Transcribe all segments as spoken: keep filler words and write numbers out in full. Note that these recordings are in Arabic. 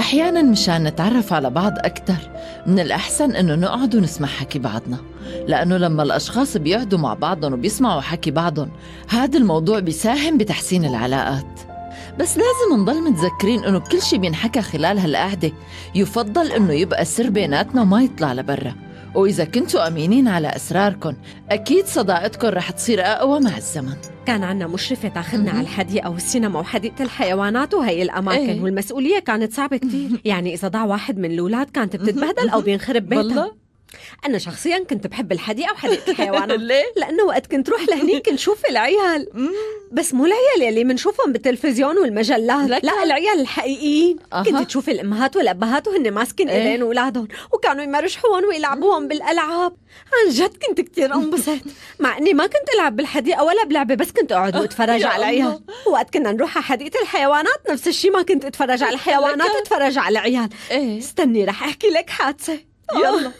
أحياناً مشان نتعرف على بعض أكتر من الأحسن إنه نقعد ونسمع حكي بعضنا، لأنه لما الأشخاص بيقعدوا مع بعضهم وبيسمعوا حكي بعضهم هذا الموضوع بيساهم بتحسين العلاقات. بس لازم نضل متذكرين إنه كل شي بينحكى خلال هالقعدة يفضل إنه يبقى سر بيناتنا وما يطلع لبرا، وإذا كنتوا أمينين على أسراركم أكيد صداقتكم رح تصير أقوى مع الزمن. كان عنا مشرفة تاخدنا على الحديقة والسينما وحديقة الحيوانات وهي الأماكن. ايه؟ والمسؤولية كانت صعبة كتير. يعني إذا ضاع واحد من الأولاد كانت بتتبهدل أو بينخرب بيتها. والله أنا شخصياً كنت بحب الحديقة وحديقة الحيوانات. ليه؟ لأنه وقت كنت روح لهنيك نشوف العيال، بس مو العيال يلي منشوفهم بالتلفزيون والمجلات، لك. لا العيال الحقيقيين. أه. كنت تشوف الأمهات والأبهات وهن ماسكين إيه؟ إيدين أولادهم وكانوا يمرشحون ويلعبوهم بالألعاب. عن جد كنت كتير انبسط، مع إني ما كنت ألعب بالحديقة ولا بلعبة، بس كنت أقعد وأتفرج على العيال. وقت كنا نروح على حديقة الحيوانات نفس الشيء، ما كنت أتفرج على الحيوانات، أتفرج على العيال. إيه؟ استني رح أحكي لك حادثة. يلا.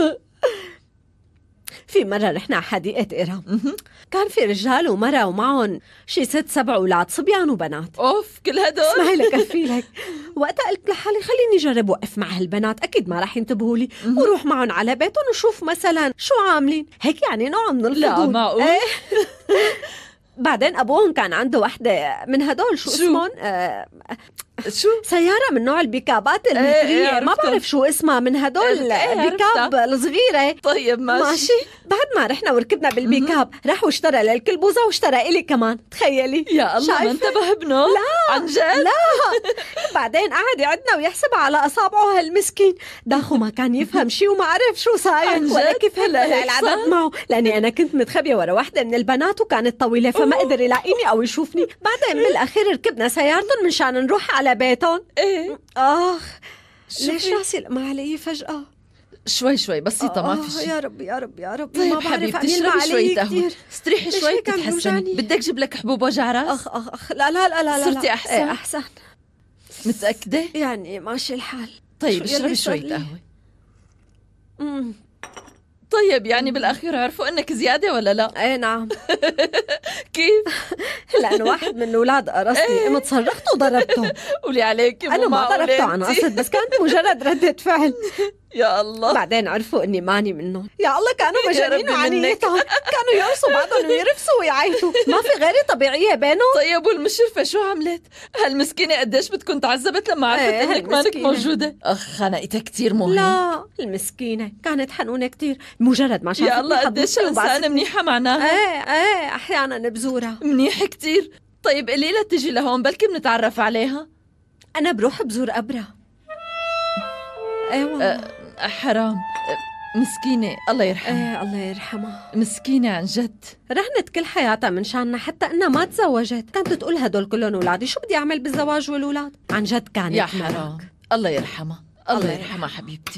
في مرة رحنا على حديقة إيرام، كان في رجال ومرأة ومعهم شي ست سبع أولاد صبيان وبنات. أوف كل هدول. اسمعي لك أكفي لك. وقتها قلت لحالي خليني جرب وقف مع هالبنات، أكيد ما رح ينتبهوا لي، وروح معهم على بيتهم وشوف مثلا شو عاملين، هيك يعني نوع من الفضول. لا معقول. ايه. بعدين أبوهم كان عنده وحدة من هدول شو, شو؟ اسمهم آه شو سيارة من نوع البيكابات المترية. ايه ايه ما بعرف شو اسمها، من هدول ايه بيكاب الصغيرة. طيب ماشي. ماشي. بعد ما رحنا وركبنا بالبيكاب راح واشترى للكل بوزة واشترى إلي كمان. تخيلي. يا الله ما انتبه ابنه. لا عن جد. لا. بعدين قعد يعدنا ويحسب على أصابعه هالمسكين، داخو ما كان يفهم شي وما عرف شو صاير ولا كيف هلا العدد معه، لأني أنا كنت متخبية ورا واحدة من البنات وكانت طويلة فما قدر يلاقيني أو يشوفني. بعدين بالأخير ركبنا سيارتهم منشان نروح على بيتهم. ايه آخ ليش راسي لما علي فجأة؟ شوي شوي بسيطة آه ما في شيء. يا رب يا رب يا رب. طيب حبيبتي اشربي شوي قهوة، استريحي شوي تتحسني. بدك جيب لك حبوب وجع راس؟ أخ أخ أخ لا لا لا لا. صرتي أحسن؟ ايه أحسن. متأكدة؟ يعني ماشي الحال. طيب اشربي شوي قهوة. امم طيب يعني بالأخير عرفوا إنك زيادة ولا لا؟ ايه نعم. كيف؟ لأنه واحد من الأولاد قرصني، قمت صرخت وضربته. قولي عليك أنا ما ضربته عن قصد، بس كانت مجرد ردة فعل. يا الله. بعدين عرفوا إني ماني منهم. يا الله كانوا مجانين وعنيتهم، كانوا يرقصوا بعضهم ويرفسوا ويعيطوا، ما في غير طبيعية بينهم. طيب والمشرفة شو عملت؟ هالمسكينة قديش بتكون تعذبت لما عرفت ايه إنك مانك موجودة؟ أخ خنقتها كتير مهم. لا المسكينة كانت حنونة كتير، مجرد ما شافتني. يا الله قديش إنسانة منيحة معناها. ايه ايه أحيانا بزورها. منيح كتير. طيب قلي لها تجي لهون بلكي بنتعرف عليها. أنا بروح بزور أبرة. ايوه أه حرام. مسكينة الله يرحمها. ايه الله يرحمها. مسكينة عن جد، رهنت كل حياتها من شاننا حتى انها ما تزوجت. كانت تقول هدول كلهم اولادي، شو بدي اعمل بالزواج والولاد؟ عن جد كانت يا حرام. الله يرحمها. الله يرحمها حبيبتي.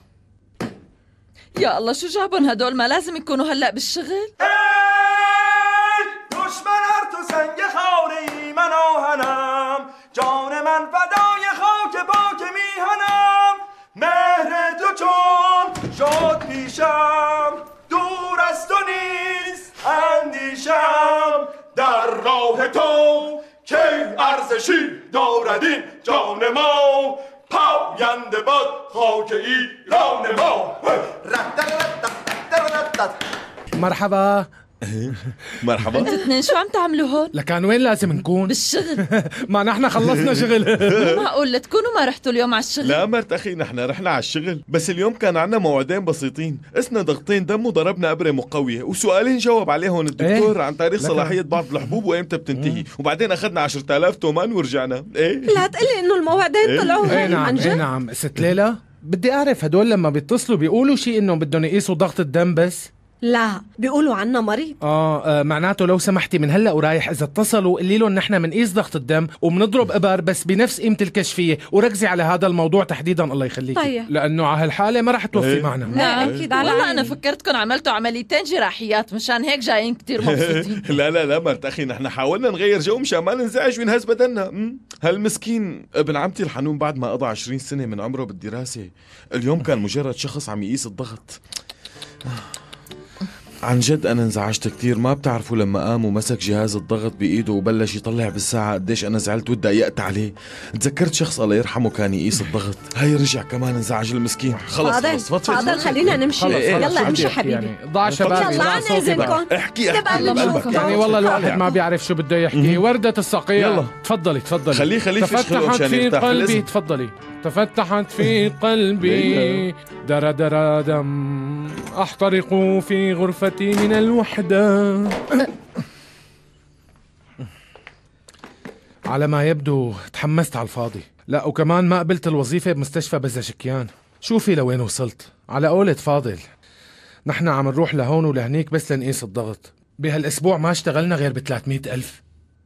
يا الله شو جابن هدول؟ ما لازم يكونوا هلا بالشغل. دشمن تو سنگ خوری منو هنم، جان من فدای خاک باک میهنم، مهر تو چون شد پیشم، دور از تو نیست اندیشم، در راه تو کی ارزشی دارد این جان ما، پاینده باد خاک ایران ما. مرحبا. مرحبا. انتوا اثنين شو عم تعملوا هون؟ لكان وين لازم نكون؟ بالشغل. ما نحن خلصنا شغل. مو معقول لتكونوا ما رحتوا اليوم على الشغل؟ لا مرت أخي نحن رحنا على الشغل، بس اليوم كان عنا موعدين بسيطين، قسنا ضغطين دم وضربنا أبرة مقوية وسؤالين جاوب عليهم الدكتور ايه؟ عن تاريخ صلاحية بعض الحبوب وإمتى بتنتهي، وبعدين أخذنا عشرة آلاف تومان ورجعنا. ايه لا تقلي إنه الموعدين ايه؟ طلعوا ايه نعم. ايه نعم ست ليلى، بدي أعرف هدول لما بيتصلوا بيقولوا شيء إنه بدهم يقيسوا ضغط الدم بس؟ لا بيقولوا عنا مريض. آه, آه معناته لو سمحتي من هلا ورايح اذا اتصلوا قولي لهم نحن بنقيس ضغط الدم وبنضرب ابر بس بنفس قيمه الكشفيه، وركزي على هذا الموضوع تحديدا الله يخليكي. طيب. لانه على هالحاله ما رح توفي ايه؟ معنا. نعم اكيد. على والله انا فكرتكم عملتوا عمليتين جراحيات مشان هيك جايين كتير مبسوطين. لا لا لا مرت اخي نحن حاولنا نغير جو مشان ما ننزعج وينهز بدلنا. هالمسكين ابن عمتي الحنون بعد ما قضى عشرين سنه من عمره بالدراسه، اليوم كان مجرد شخص عم يقيس الضغط. عن جد أنا انزعجت كتير. ما بتعرفوا لما قام ومسك جهاز الضغط بإيده وبلش يطلع بالساعة قديش أنا زعلت وتضايقت عليه. تذكرت شخص الله يرحمه كان يقيس الضغط، هاي رجع كمان انزعج المسكين. خلص خلص فضفض فاضل خلينا نمشي. يلا امشي حبيبي. يعني ضع شبابي. يلا عنا إذنكم. احكي احكي بقلبك. يعني والله الواحد ما بيعرف شو بده يحكي. وردة الصقيع. يلا تفضلي تفضلي. خليه خليه يفشخله مشان يرتاح في الاسم. تفضلي. تفتحت في قلبي در در دم أحترق في غرفتي من الوحدة. على ما يبدو تحمست على الفاضي. لا وكمان ما قبلت الوظيفة بمستشفى بزشكيان. شوفي لوين وصلت. على قولة فاضل نحن عم نروح لهون ولهنيك بس لنقيس الضغط. بهالأسبوع ما اشتغلنا غير بثلاثمية ألف.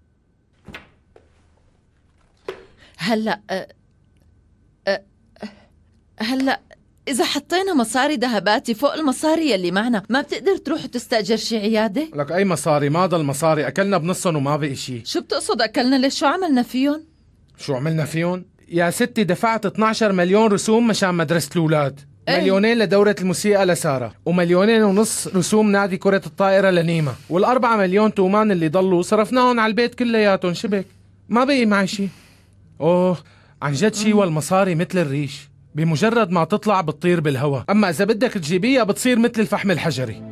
هلأ أه أه هلأ إذا حطينا مصاري ذهباتي فوق المصاري يلي معنا ما بتقدر تروح وتستأجر شي عيادة؟ لك أي مصاري؟ ما ضل مصاري، أكلنا بنصهم وما بقي شي. شو بتقصد أكلنا؟ ليش؟ شو عملنا فيهم؟ شو عملنا فيهم؟ يا ستي دفعت اثني عشر مليون رسوم مشان مدرسة الأولاد. أي. مليونين لدورة الموسيقى لسارة، ومليونين ونص رسوم نادي كرة الطائرة لنيمة، والأربعة مليون تومان اللي ضلوا صرفناهم على البيت كلياتهم. شبك ما بقي معي شي. أوه عن جد شي والمصاري مثل الريش، بمجرد ما تطلع بتطير بالهواء، أما إذا بدك تجيبيها بتصير مثل الفحم الحجري.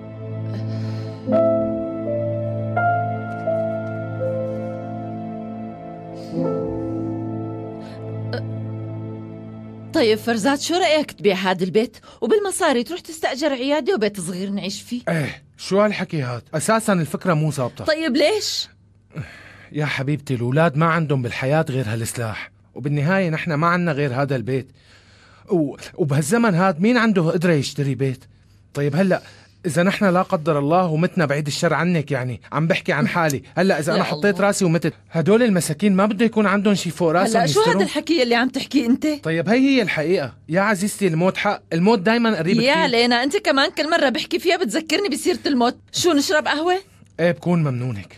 طيب فرزات شو رأيك تبيع هذا البيت وبالمصاري تروح تستأجر عيادة وبيت صغير نعيش فيه؟ ايه شو هالحكي هاد؟ أساسا الفكرة مو ظابطة. طيب ليش؟ يا حبيبتي الأولاد ما عندهم بالحياة غير هالسلاح، وبالنهاية نحن ما عنا غير هذا البيت، و... وبهالزمن هاد مين عنده قدرة يشتري بيت؟ طيب هلأ إذا نحن لا قدر الله ومتنا بعيد الشر عنك، يعني عم بحكي عن حالي، هلأ إذا أنا حطيت راسي ومتت، هدول المساكين ما بده يكون عندهم شي فوق راسهم. هلأ شو هذا الحكي اللي عم تحكيه أنت؟ طيب هي هي الحقيقة يا عزيزتي، الموت حق، الموت دايما قريب كتير. يا علينا أنت كمان كل مرة بحكي فيها بتذكرني بسيرة الموت. شو نشرب قهوة؟ إيه بكون ممنونك.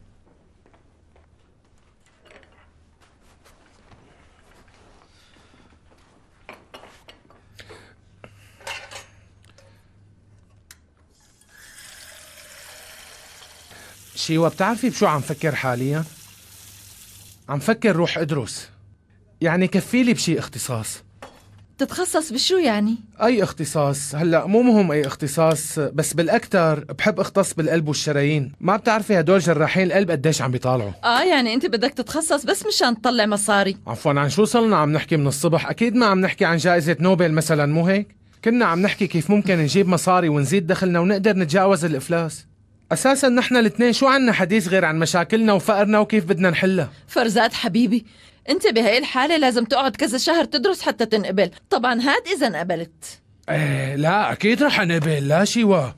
شيوا بتعرفي بشو عم فكر حاليا؟ عم فكر روح ادرس، يعني كفيلي بشي اختصاص. تتخصص بشو يعني؟ اي اختصاص، هلا مو مهم اي اختصاص، بس بالاكثر بحب اختص بالقلب والشرايين. ما بتعرفي هدول جراحين القلب قديش عم بيطالعوا. اه يعني انت بدك تتخصص بس مشان تطلع مصاري. عفوا عن شو صلنا عم نحكي من الصبح؟ اكيد ما عم نحكي عن جائزة نوبل مثلا، مو هيك؟ كنا عم نحكي كيف ممكن نجيب مصاري ونزيد دخلنا ونقدر نتجاوز الافلاس. أساساً نحن الاثنين شو عنا حديث غير عن مشاكلنا وفقرنا وكيف بدنا نحلها. فرزات حبيبي انت بهاي الحالة لازم تقعد كذا شهر تدرس حتى تنقبل. طبعا هاد إذا انقبلت. ايه لا أكيد رح انقبل. لا شيوا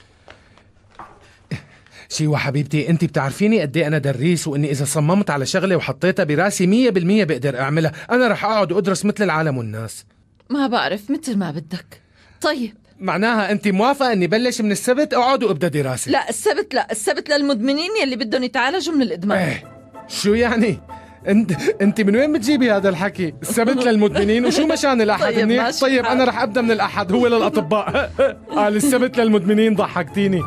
شيوا حبيبتي، انت بتعرفيني قد ايه انا دريس، واني اذا صممت على شغلة وحطيتها براسي مية بالمية بقدر اعملها. انا رح اقعد وادرس مثل العالم والناس. ما بعرف، مثل ما بدك. طيب معناها انت موافقة اني بلش من السبت اقعد وابدا دراسة؟ لا السبت لا، السبت للمدمنين يلي بدهم يتعالجوا من الادمان. ايه شو يعني؟ انت انت من وين بتجيبي هذا الحكي؟ السبت للمدمنين وشو مشان الاحد؟ طيب, طيب انا رح ابدا من الاحد، هو للاطباء. قال السبت للمدمنين، ضحكتيني.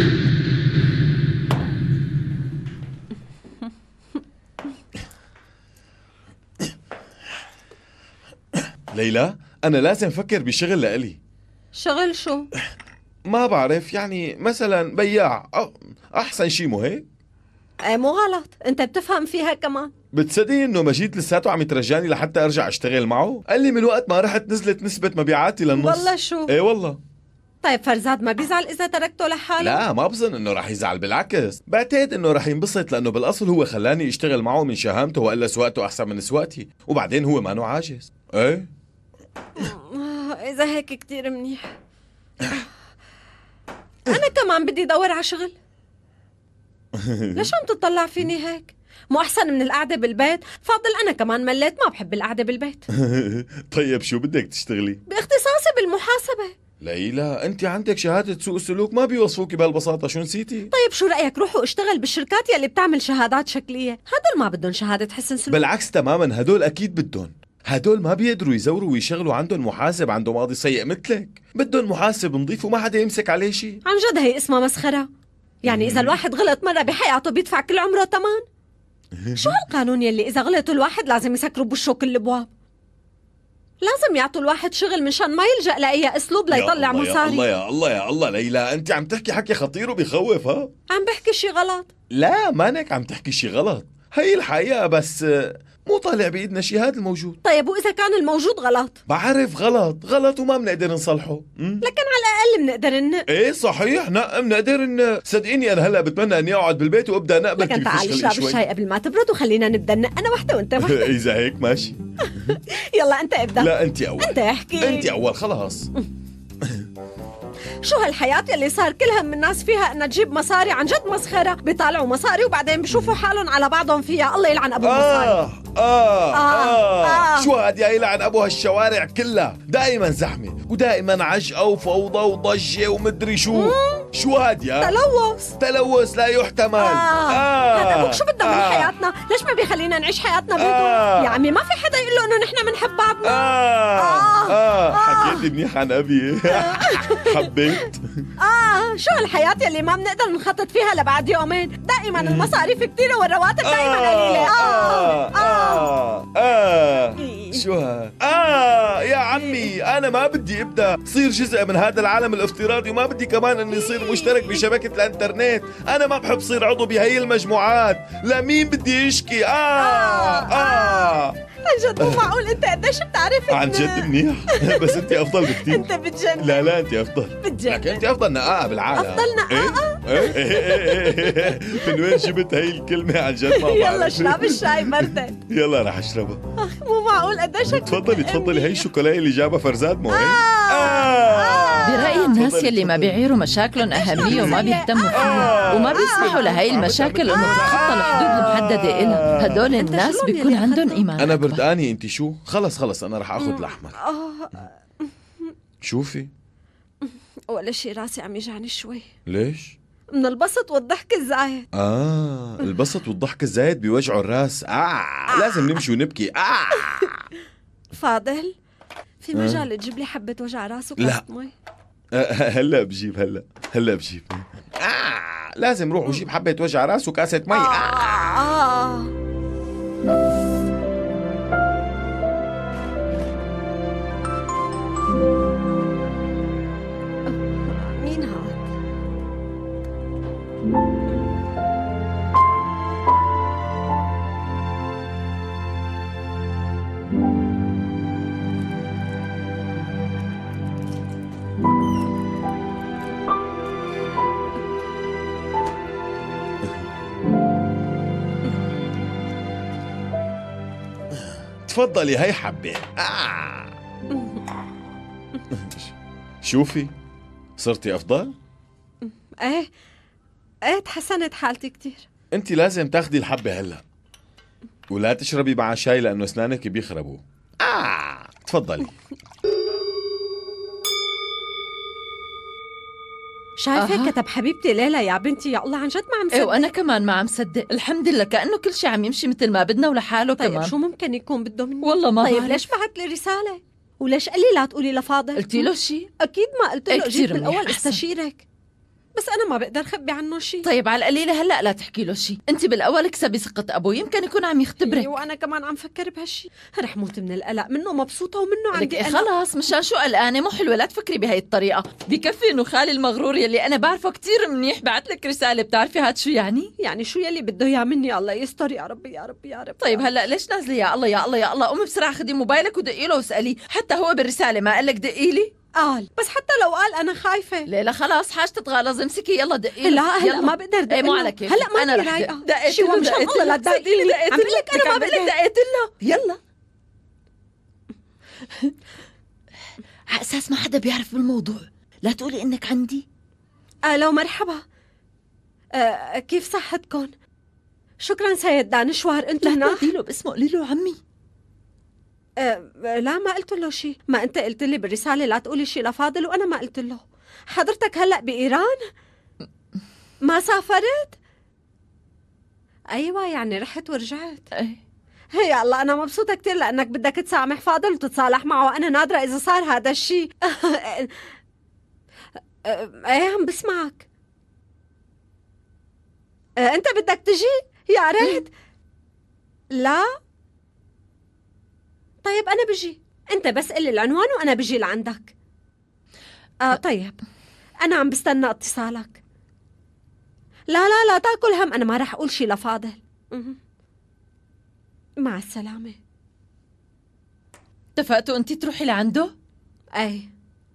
ليلى انا لازم افكر بشغل لإلي. شغل شو؟ ما بعرف، يعني مثلا بياع احسن شي، مو هيك؟ ايه مو غلط، انت بتفهم فيها كمان. بتصدقي انه مجيد لساته عم يترجاني لحتى ارجع اشتغل معه؟ قال لي من وقت ما رحت نزلت نسبة مبيعاتي للنص. والله شو؟ ايه والله. طيب فرزاد ما بيزعل اذا تركته لحاله؟ لا ما بظن انه رح يزعل، بالعكس بعتقد انه رح ينبسط، لانه بالاصل هو خلاني اشتغل معه من شهامته، وقال سواقته احسن من سواقتي، وبعدين هو ما نوع عاجز. ايه اذا هيك كتير منيح. انا كمان بدي ادور على شغل. ليش عم تطلع فيني هيك؟ مو احسن من القعده بالبيت؟ فاضل انا كمان مليت، ما بحب القعده بالبيت. طيب شو بدك تشتغلي؟ باختصاصي بالمحاسبه. ليلى انت عندك شهاده سوق السلوك، ما بيوصفوكي بهالبساطه، شو نسيتي؟ طيب شو رايك روحوا اشتغل بالشركات يلي بتعمل شهادات شكليه؟ هدول ما بدهم شهاده حسن سلوك. بالعكس تماما، هدول اكيد بدهم. هدول ما بيقدروا يزوروا ويشغلوا عندهم محاسب عنده ماضي سيء مثلك، بدهم محاسب نظيف وما حدا يمسك عليه شيء. عن جد هي اسمها مسخرة. يعني إذا الواحد غلط مرة بحياته بيدفع كل عمره تمن؟ شو هالقانون يلي إذا غلط الواحد لازم يسكروا بوشه كل الأبواب؟ لازم يعطوا الواحد شغل مشان ما يلجأ لأي أسلوب ليطلع مصاري. يا الله يا الله يا الله ليلى، أنت عم تحكي حكي خطير وبيخوف. ها عم بحكي شي غلط؟ لا مانك عم تحكي شي غلط، هي الحقيقة، بس مو طالع بإيدنا شي هذا الموجود. طيب وإذا كان الموجود غلط؟ بعرف غلط غلط وما بنقدر نصلحه. لكن على الأقل بنقدر نق. ايه صحيح، نق بنقدر ن صدقيني أنا هلا بتمنى إني أقعد بالبيت وأبدأ نقبل. لكن تعال اشرب الشاي قبل ما تبرد وخلينا نبدأ نق، أنا وحدة وأنت وحدة. إذا هيك ماشي. يلا أنت ابدأ. لا أنت أول. أنت احكي. أنت أول خلاص. شو هالحياة يلي صار كل هم الناس فيها انها تجيب مصاري؟ عن جد مسخرة. بيطالعوا مصاري وبعدين بيشوفوا حالهم على بعضهم فيها. الله يلعن ابو المصاري. آه آه, آه, آه, آه. شو هاد يا يلعن ابو هالشوارع كلها، دائما زحمة ودائما عجقة وفوضى وضجة ومدري شو. مم. شو هاد يا تلوث تلوث لا يحتمل. آه. آه. هذا ابوك شو بدنا آه. من حياتنا؟ ليش ما بيخلينا نعيش حياتنا بهدوء؟ آه. يا عمي ما في حدا يقول له انه نحن بنحب بعضنا. آه. آه. آه. آه. حكيت منيح عن ابي. حبيت. آه شو هالحياة يلي ما بنقدر نخطط فيها لبعد يومين؟ دائما المصاريف كتيرة والرواتب دائما قليلة. آه آه آه, آه. آه. شو ها؟ آه يا عمي أنا ما بدي أبدأ صير جزء من هذا العالم الافتراضي، وما بدي كمان أني صير مشترك بشبكة الانترنت. أنا ما بحب صير عضو بهي المجموعات. لمين بدي أشكي؟ آه آه, آه. عن جد مو معقول. انت قديش بتعرف؟ عن جد منيح. بس انت افضل بكتير. انت بتجنن. لا لا انت افضل. بتجنن. لكن انت افضل نقاءة بالعالم. افضل نقاءة؟ ايه ايه من وين جبت هاي الكلمة؟ عن جد ما بعرف. يلا اشرب الشاي بردت. يلا رح اشربها. اخ مو معقول قديش. تفضلي تفضلي، هي الشوكولاته اللي جابها فرزاد مو هيك؟ آه. آه. برأيي الناس يلي ما بيعيروا مشاكلهم أهمية وما بيهتموا فيها وما بيسمحوا لهي المشاكل إنه تتخطى الحدود المحددة إلها، هدول الناس بيكون عندهم إيمان. أنا بردقاني. أنت شو؟ خلص خلص أنا رح أخذ الأحمر. شوفي ولا شي راسي عم يجعني شوي. ليش؟ من البسط والضحك الزايد. آه البسط والضحك الزايد بيوجعوا الراس. آه لازم نمشي ونبكي. آه فاضل في مجال تجيب لي حبة وجع راس وكاسة مي؟ هلا بجيب هلا هلا بجيب. آه لازم روح وجيب حبة وجع راس وكاسة مي. آه, آه. مين هاد؟ تفضلي هي حبة. آه. شوفي صرتي أفضل؟ ايه ايه تحسنت حالتي كتير. انت لازم تاخدي الحبة هلا ولا تشربي مع شاي لأنه أسنانك بيخربوا. آه. تفضلي. شايفة أه. كتب حبيبتي ليلى يا بنتي. يا الله عن جد ما عم صدق. ايه وانا كمان ما عم صدق. الحمد لله كأنه كل شيء عم يمشي مثل ما بدنا ولحاله. طيب كمان شو ممكن يكون بده مني؟ والله ما طيب بعرف. ليش بعت لي رسالة؟ وليش قال لي لا تقولي لفاضل؟ قلتي له شيء؟ اكيد ما قلت له. جيت بالاول أحسن. استشيرك بس انا ما بقدر خبي عنه شيء. طيب على القليله هلا لا تحكي له شيء. انت بالاول اكسبي ثقه ابوه، يمكن يكون عم يختبرك. وانا كمان عم فكر بهالشيء. رح موت من القلق، منه مبسوطه ومنه عندي قلق. قلق. خلاص مشان شو قلقانه؟ مو حلوه لا تفكري بهي الطريقه. بكفي انه خالي المغرور يلي انا بعرفه كتير منيح بعت لك رساله. بتعرفي هاد شو يعني؟ يعني شو يلي بده اياه مني؟ الله يستر يا ربي يا ربي يا رب. طيب هلا ليش نازله؟ يا الله يا الله يا الله، قومي بسرعه خدي موبايلك ودقي له واساليه. حتى هو بالرساله ما قال لك دقي لي؟ قال بس حتى لو قال انا خايفه. ليلى خلاص حاجة تتغلظ. امسكي يلا دقي. لا هلا ما بقدر دقي. ايه مو على كيف. هلا ما انا في رح رايقه. دقيت شو له. مشان الله لا تدقيني. عم بقول لك انا ما بقدر. دقيت له. يلا على اساس ما حدا بيعرف بالموضوع. لا تقولي انك عندي. الو مرحبا. آه كيف صحتكم؟ شكرا سيد دانشوار. انت هنا؟ لا تقولي له باسمه، قولي له عمي. أه لا ما قلت له شيء. ما انت قلت لي بالرساله لا تقولي شيء لفاضل وانا ما قلت له. حضرتك هلا بايران؟ ما سافرت؟ ايوه يعني رحت ورجعت. ايه هي الله أنا مبسوطة كتير لأنك بدك تسامح فاضل وتتصالح معه، وأنا نادرة إذا صار هذا الشيء. إيه عم بسمعك. أنت بدك تجي؟ يا ريت. لا طيب أنا بجي، أنت بس قلي العنوان وأنا بجي لعندك. آه طيب أنا عم بستنى اتصالك. لا لا لا تاكل هم، أنا ما رح أقول شي لفاضل. مع السلامة. اتفقتوا أنتي تروحي لعنده؟ أي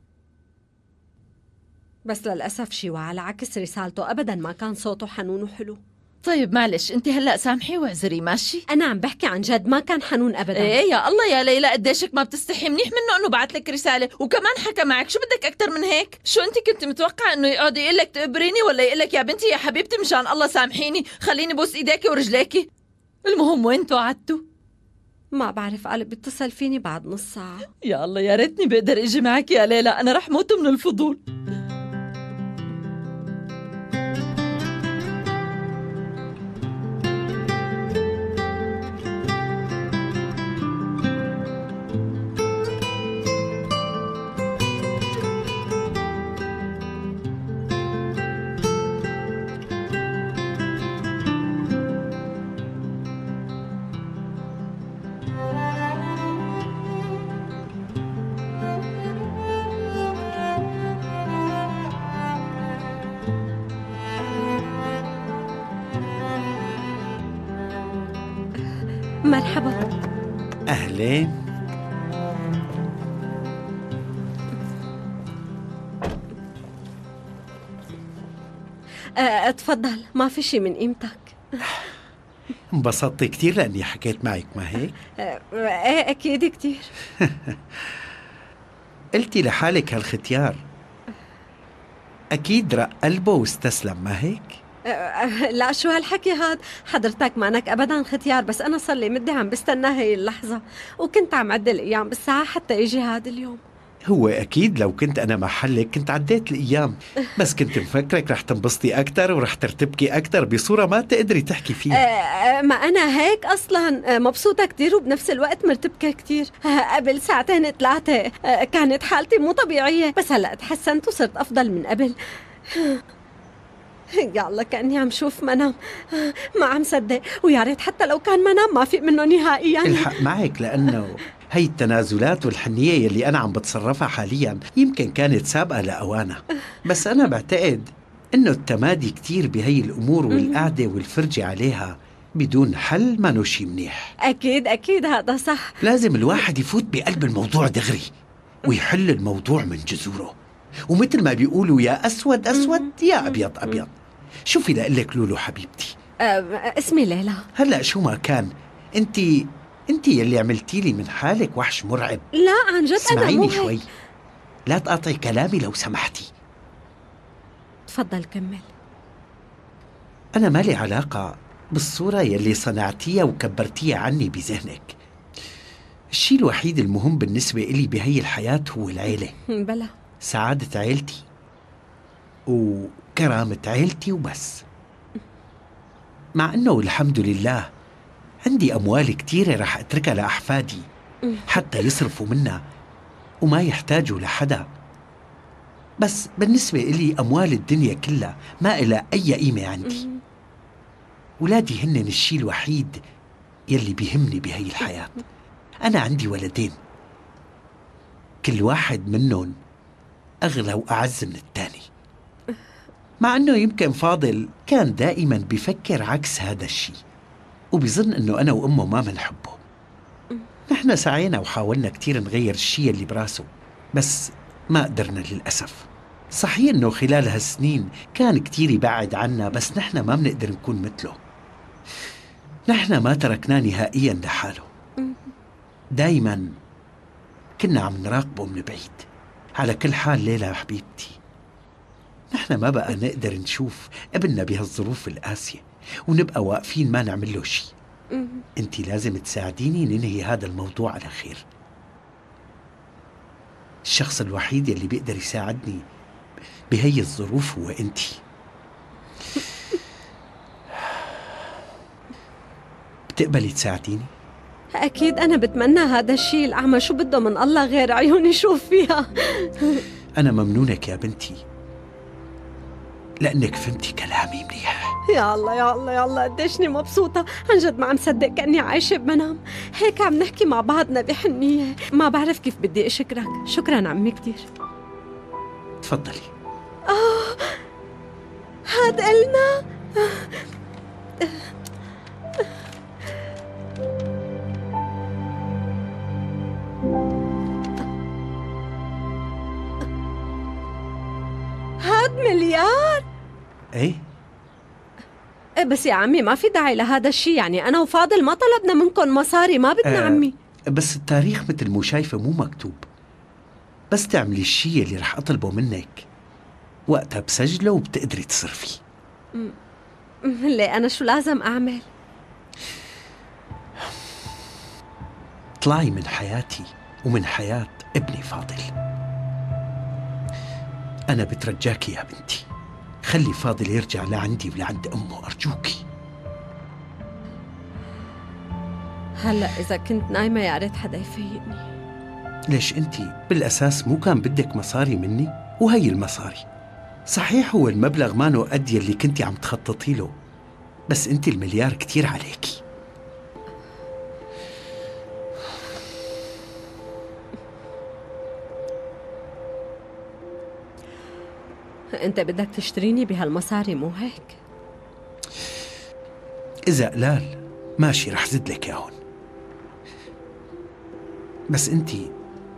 بس للأسف شيوا على عكس رسالته أبدا ما كان صوته حنون وحلو. طيب معلش انت هلا سامحي واعذري ماشي. انا عم بحكي عن جد ما كان حنون ابدا. ايه يا الله يا ليلى قديشك ما بتستحي، منيح منه انه بعت لك رساله وكمان حكى معك، شو بدك اكثر من هيك؟ شو انت كنت متوقعه انه يقعد يقول لك تقبريني ولا يقول لك يا بنتي يا حبيبتي مشان الله سامحيني خليني بوس ايديكي ورجليكي؟ المهم وين توعدتوا؟ ما بعرف، قال بيتصل فيني بعد نص ساعه. يا الله يا ريتني بقدر اجي معك يا ليلى، انا رح موت من الفضول. مرحبا. أهلين. أه تفضل، ما في شي من قيمتك. انبسطت كتير لأني حكيت معك ما هيك؟ أه ايه أكيد كتير. قلتي لحالك هالختيار أكيد رق قلبه واستسلم ما هيك؟ أه لا شو هالحكي هاد، حضرتك مانك أبدا ختيار، بس أنا صار لي مدة عم بستنى هي اللحظة وكنت عم عد الأيام بالساعة حتى يجي هاد اليوم. هو أكيد لو كنت أنا محلك كنت عديت الأيام، بس كنت مفكرك رح تنبسطي أكتر ورح ترتبكي أكتر بصورة ما تقدري تحكي فيها. أه ما أنا هيك أصلا مبسوطة كتير وبنفس الوقت مرتبكة كتير. قبل ساعتين ثلاثة كانت حالتي مو طبيعية، بس هلأ تحسنت وصرت أفضل من قبل. يا الله كأني عم شوف منام، ما عم صدق، ويا ريت حتى لو كان منام ما في منه نهائيا. الحق معك لأنه هي التنازلات والحنية يلي أنا عم بتصرفها حاليا يمكن كانت سابقة لأوانها، بس أنا بعتقد إنه التمادي كتير بهي الأمور والقعدة والفرجة عليها بدون حل ما نو شي منيح. أكيد أكيد هذا صح، لازم الواحد يفوت بقلب الموضوع دغري ويحل الموضوع من جذوره، ومثل ما بيقولوا يا أسود أسود يا أبيض أبيض. شوفي لقلك لولو حبيبتي، أه اسمي ليلى. هلأ شو ما كان انتي انتي يلي عملتي لي من حالك وحش مرعب. لا عن جد أنا مو اسمعيني شوي، لا تقاطعي كلامي لو سمحتي. تفضل كمل. أنا مالي علاقة بالصورة يلي صنعتيها وكبرتيها عني بذهنك. الشيء الوحيد المهم بالنسبة إلي بهي الحياة هو العيلة. بلا سعادة عيلتي وكرامة عيلتي وبس. مع أنه الحمد لله عندي أموال كتيرة رح أتركها لأحفادي حتى يصرفوا منها وما يحتاجوا لحدا، بس بالنسبة إلي أموال الدنيا كلها ما إلها أي قيمة عندي. ولادي هن الشيء الوحيد يلي بيهمني بهي الحياة. أنا عندي ولدين كل واحد منهم أغلى وأعز من الثاني، مع أنه يمكن فاضل كان دائما بيفكر عكس هذا الشيء وبيظن أنه أنا وأمه ما منحبه. نحن سعينا وحاولنا كتير نغير الشيء اللي براسه بس ما قدرنا للأسف. صحيح أنه خلال هالسنين كان كتير يبعد عنا، بس نحن ما بنقدر نكون مثله. نحن ما تركناه نهائيا لحاله، دايما كنا عم نراقبه من بعيد. على كل حال ليلى حبيبتي، نحن ما بقى نقدر نشوف ابننا بهالظروف القاسية ونبقى واقفين ما نعمل له شيء. انتي لازم تساعديني ننهي هذا الموضوع على خير. الشخص الوحيد اللي بيقدر يساعدني بهي الظروف هو انتي. بتقبلي تساعديني؟ أكيد أنا بتمنى هذا الشيء، الأعمى شو بده من الله غير عيوني شوف فيها. أنا ممنونك يا بنتي لأنك فهمتي كلامي منيح. يا الله يا الله يا الله قديشني مبسوطة، عن جد ما عم صدق كأني عايشة بمنام. هيك عم نحكي مع بعضنا بحنية، ما بعرف كيف بدي أشكرك. شكرا عمي كتير. تفضلي. آه هاد إلنا. هاد مليار. ايه إيه بس يا عمي ما في داعي لهذا الشيء، يعني أنا وفاضل ما طلبنا منكم مصاري، ما بدنا آه عمي. بس التاريخ مثل مو شايفة مو مكتوب، بس تعملي الشيء اللي رح أطلبه منك وقتها بسجله وبتقدري تصرفي. ليه أنا شو لازم أعمل؟ طلعي من حياتي ومن حياة ابني فاضل. أنا بترجاكي يا بنتي، خلي فاضل يرجع لعندي ولعند أمه أرجوكي. هلأ إذا كنت نايمة يا ريت حدا يفيقني. ليش أنتي بالأساس مو كان بدك مصاري مني؟ وهي المصاري صحيح هو المبلغ مانو قد يلي كنتي عم تخططي له، بس أنتي المليار كتير عليكي. أنت بدك تشتريني بهالمصاري مو هيك؟ إذا قلال ماشي رح زد لك ياهن، بس أنتي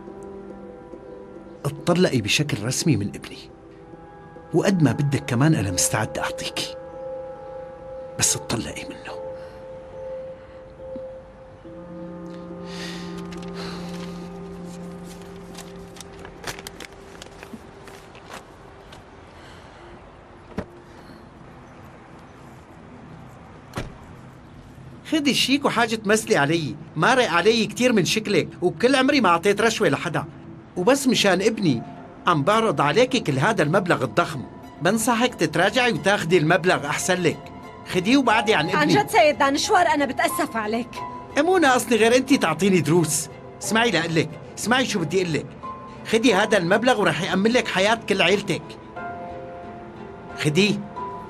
اطلقي بشكل رسمي من ابني، وقد ما بدك كمان أنا مستعد أعطيكي، بس اطلقي منه. خدي الشيك وحاجة تمثلي علي، مارق علي كتير من شكلك، وكل عمري ما أعطيت رشوة لحدا، وبس مشان ابني عم بعرض عليكي كل هذا المبلغ الضخم. بنصحك تتراجعي وتاخدي المبلغ أحسن لك. خديه وبعدي عن ابني. عن جد سيد دانشوار أنا بتأسف عليك. مو ناقصني غير أنت تعطيني دروس. اسمعي لأقلك، اسمعي شو بدي أقلك. خدي هذا المبلغ ورح يأمن لك حياة كل عيلتك. خديه.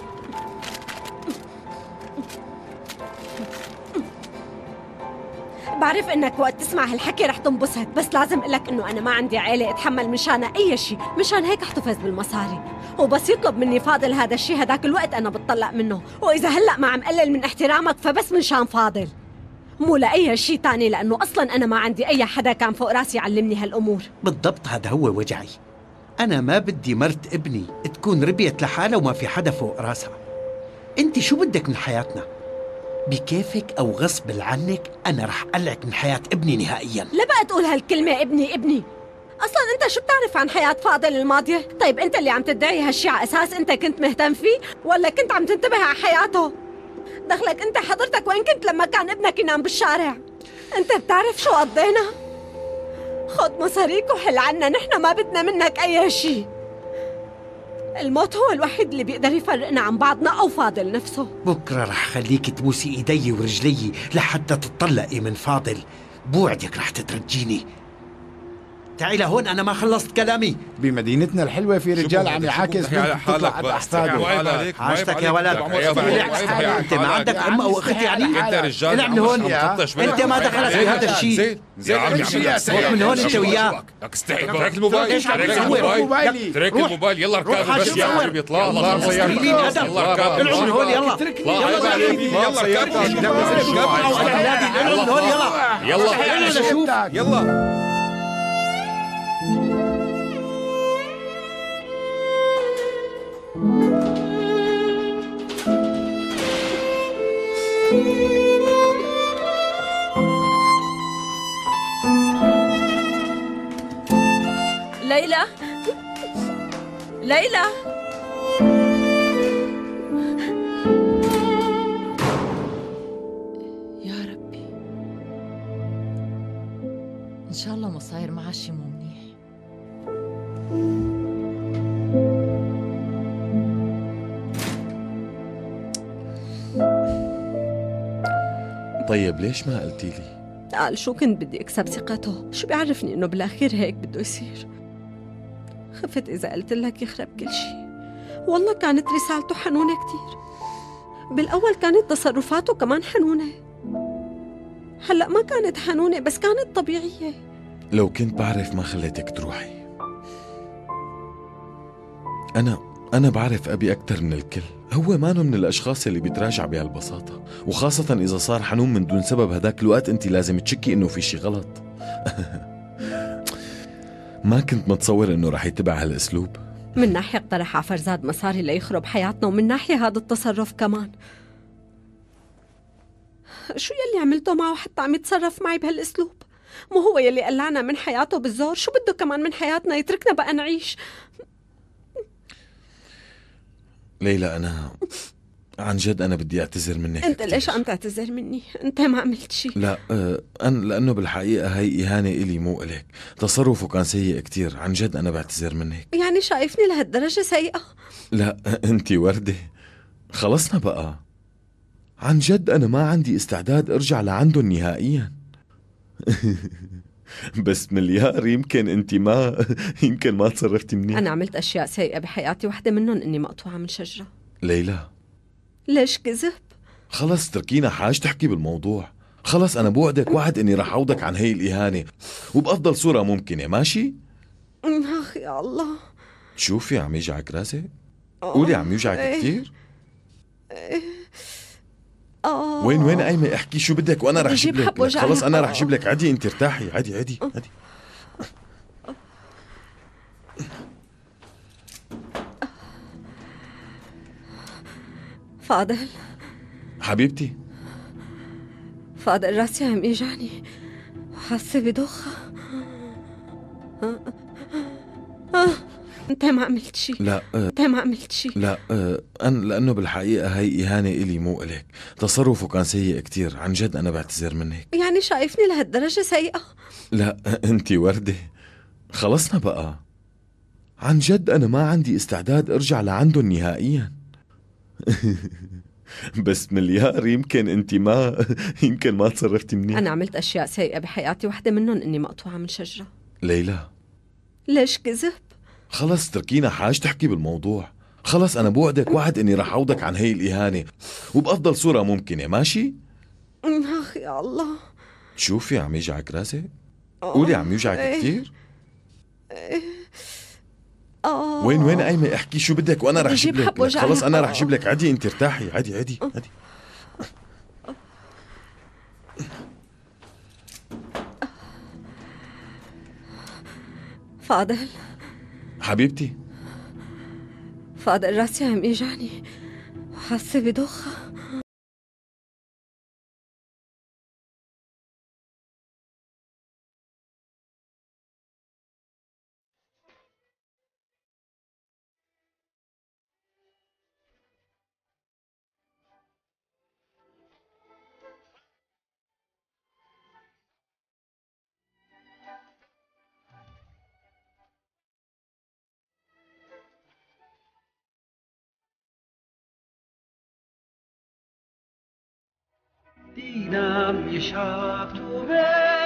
بعرف انك وقت تسمع هالحكي رح تنبسط، بس لازم اقلك انه انا ما عندي عيلة اتحمل مشانها اي شيء، مشان هيك احتفظ بالمصاري. وبس يطلب مني فاضل هذا الشيء هداك الوقت انا بتطلق منه، واذا هلا ما عم قلل من احترامك فبس من شان فاضل، مو لأي شيء تاني، لانه اصلا انا ما عندي اي حدا كان فوق راسي يعلمني هالامور. بالضبط هذا هو وجعي. انا ما بدي مرت ابني تكون ربيت لحالها وما في حدا فوق راسها. انت شو بدك من حياتنا؟ بكيفك أو غصب عنك أنا رح أقلعك من حياة ابني نهائياً. لا بقى تقول هالكلمة ابني ابني، أصلاً أنت شو بتعرف عن حياة فاضل الماضية؟ طيب أنت اللي عم تدعي هالشي على أساس أنت كنت مهتم فيه ولا كنت عم تنتبه على حياته؟ دخلك أنت حضرتك وين كنت لما كان ابنك ينام بالشارع؟ أنت بتعرف شو قضينا؟ خد مصاريك وحل عنا، نحن ما بدنا منك أي شي. الموت هو الوحيد اللي بيقدر يفرقنا عن بعضنا أو فاضل نفسه. بكرة رح خليك تبوسي إيدي ورجلي لحتى تطلقي من فاضل. بوعدك رح تترجيني. تعي لهون، أنا ما خلصت كلامي. بمدينتنا الحلوة في رجال عم يعاكس بنت تطلع عند أحفاده. حاجتك يا ولد. أنت ما عندك أم أو أخت يعني؟ أنت رجال العب من هون. أنت ما دخلك في هذا الشيء. يا عمي روح من هون أنت وياه. ترك الموبايل، ترك الموبايل، ترك الموبايل. يلا اركب بس يا عمي. اطلع الله صياد. يلا اركب. العب من هون يلا. يلا يلا اركب. يلا يلا يلا. ليلى، ليلى، يا ربي إن شاء الله ما صاير معها شي مو منيح. طيب ليش ما قلتي لي؟ قال شو كنت بدي أكسب ثقته، شو بيعرفني إنه بالأخير هيك بده يصير. خفت إذا قلت لك يخرب كل شيء. والله كانت رسالته حنونة كتير، بالأول كانت تصرفاته كمان حنونة، هلأ ما كانت حنونة بس كانت طبيعية. لو كنت بعرف ما خليتك تروحي. أنا أنا بعرف أبي أكتر من الكل، هو مانو من الأشخاص اللي بيتراجع بهالبساطة، وخاصة إذا صار حنون من دون سبب. هداك الوقت أنت لازم تشكي إنه في شي غلط. ما كنت متصور إنه رح يتبع هالأسلوب. من ناحية اقترح على فرزاد مصاري ليخرب حياتنا، ومن ناحية هذا التصرف كمان. شو يلي عملته معه حتى عم يتصرف معي بهالأسلوب؟ مو هو يلي قلعنا من حياته بالزور؟ شو بده كمان من حياتنا؟ يتركنا بقى نعيش. ليلى أنا عن جد أنا بدي أعتذر منك أنت كتير. ليش عم تعتذر مني؟ أنت ما عملت شي. لا أه أنا لأنه بالحقيقة هي إهانة إلي مو إلك. تصرفه كان سيء كتير، عن جد أنا بعتذر منك. يعني شايفني لهالدرجة سيئة؟ لا أنت وردة، خلصنا بقى. عن جد أنا ما عندي استعداد أرجع لعندهم نهائيا. بس مليار يمكن أنت ما يمكن ما تصرفتي منيح. أنا عملت أشياء سيئة بحياتي، واحدة منهم إني مقطوعة من شجرة. ليلى ليش كذب؟ خلص تركينا حاج تحكي بالموضوع. خلص أنا بوعدك وعد إني رح أعوضك عن هي الإهانة وبأفضل صورة ممكنة، ماشي؟ آخ يا الله. شوفي عم يوجعك راسك؟ قولي عم يوجعك إيه. كتير؟ إيه. آه. وين وين قايمة احكي شو بدك وأنا رح بجيب أجيب لك. حب وجع خلص أنا آه. رح أجيب لك. عدي أنت ارتاحي. عدي عدي عدي. فاضل حبيبتي فاضل راسي عم يجعني وحاسة بدوخة. آه. آه. انت ما عملت شي. لا أه انت ما عملت شي. لا أه أنا لأنه بالحقيقة هي إهانة إلي مو إلك. تصرفه كان سيء كتير، عن جد أنا بعتذر منك. يعني شايفني لهالدرجة سيئة؟ لا أنت وردة، خلصنا بقى. عن جد أنا ما عندي استعداد أرجع لعندهم نهائيا. بس مليار يمكن أنت ما يمكن ما تصرفتي منيح. أنا عملت أشياء سيئة بحياتي، واحدة منهم إني مقطوعة من شجرة. ليلى ليش كذب؟ خلص تركينا حاج تحكي بالموضوع. خلص أنا بوعدك وعد إني رح أعوضك عن هي الإهانة وبأفضل صورة ممكنة، ماشي؟ آخ يا الله. شوفي عم يوجعك راسك؟ قولي عم يوجعك إيه. كتير؟ إيه. آه. وين وين قايمة احكي شو بدك وأنا رح بجيب أجيب حب لك. وجع خلص أنا آه. رح أجيب لك. عدي أنت ارتاحي. عدي عدي عدي. فاضل حبيبتي فاضل راسي عم يجعني وحاسة بدوخة. دیدم یه شب تو به